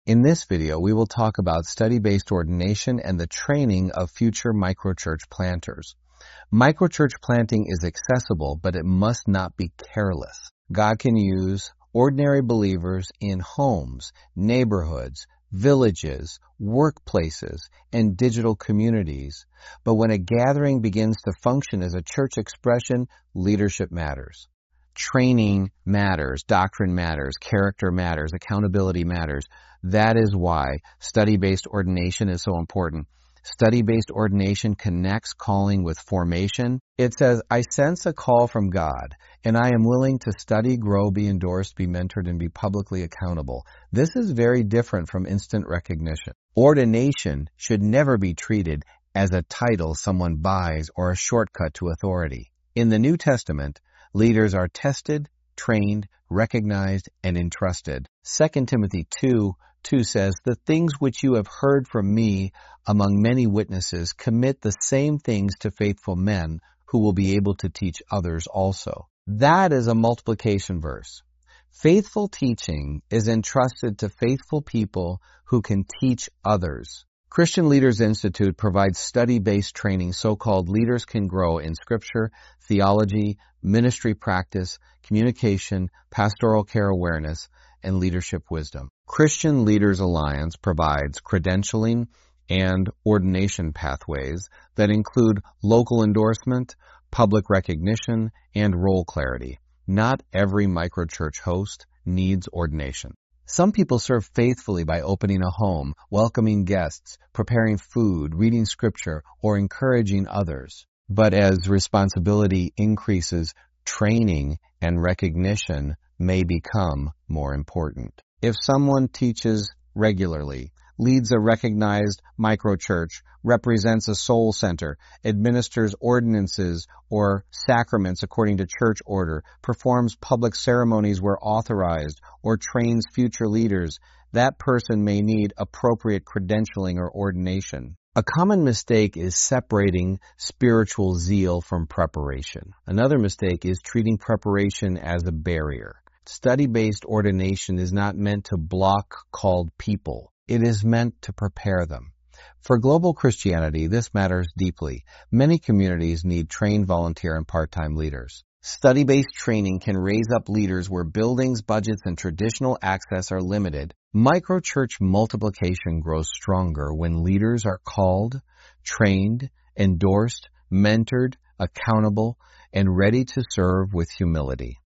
In this video, we will talk about study-based ordination and the training of future microchurch planters. Microchurch planting is accessible, but it must not be careless. God can use ordinary believers in homes, neighborhoods, villages, workplaces, and digital communities. But when a gathering begins to function as a church expression, leadership matters. Training matters, doctrine matters, character matters, accountability matters. That is why study-based ordination is so important. Study-based ordination connects calling with formation. It says, I sense a call from God, and I am willing to study, grow, be endorsed, be mentored, and be publicly accountable. This is very different from instant recognition. Ordination should never be treated as a title someone buys or a shortcut to authority. In the New Testament, leaders are tested, trained, recognized, and entrusted. 2 Timothy 2:2 says, The things which you have heard from me among many witnesses, commit the same things to faithful men who will be able to teach others also. That is a multiplication verse. Faithful teaching is entrusted to faithful people who can teach others. Christian Leaders Institute provides study-based training so-called leaders can grow in scripture, theology, ministry practice, communication, pastoral care awareness, and leadership wisdom. Christian Leaders Alliance provides credentialing and ordination pathways that include local endorsement, public recognition, and role clarity. Not every microchurch host needs ordination. Some people serve faithfully by opening a home, welcoming guests, preparing food, reading scripture, or encouraging others. But as responsibility increases, training and recognition may become more important. If someone teaches regularly, leads a recognized microchurch, represents a soul center, administers ordinances or sacraments according to church order, performs public ceremonies where authorized, or trains future leaders, that person may need appropriate credentialing or ordination. A common mistake is separating spiritual zeal from preparation. Another mistake is treating preparation as a barrier. Study-based ordination is not meant to block called people. It is meant to prepare them. For global Christianity, this matters deeply. Many communities need trained volunteer and part-time leaders. Study-based training can raise up leaders where buildings, budgets, and traditional access are limited. Microchurch multiplication grows stronger when leaders are called, trained, endorsed, mentored, accountable, and ready to serve with humility.